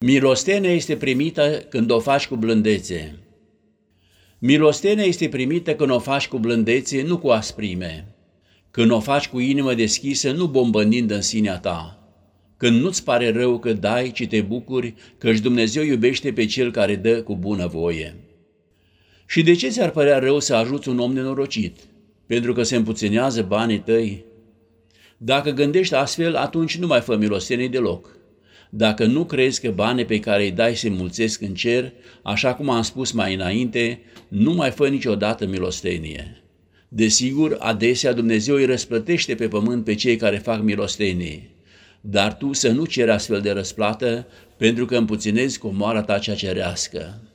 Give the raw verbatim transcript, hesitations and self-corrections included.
Milostenia este primită când o faci cu blândețe. Milostenia este primită când o faci cu blândețe, nu cu asprime. Când o faci cu inimă deschisă, nu bombănind în sinea ta. Când nu-ți pare rău că dai, ci te bucuri, căci Dumnezeu iubește pe cel care dă cu bună voie. Și de ce ți-ar părea rău să ajuți un om nenorocit? Pentru că se împuținează banii tăi? Dacă gândești astfel, atunci nu mai fă milostenie deloc. Dacă nu crezi că banii pe care îi dai se mulțesc în cer, așa cum am spus mai înainte, nu mai fă niciodată milostenie. Desigur, adesea Dumnezeu îi răsplătește pe pământ pe cei care fac milostenie, dar tu să nu ceri astfel de răsplată, pentru că împuținezi comoara ta cea cerească.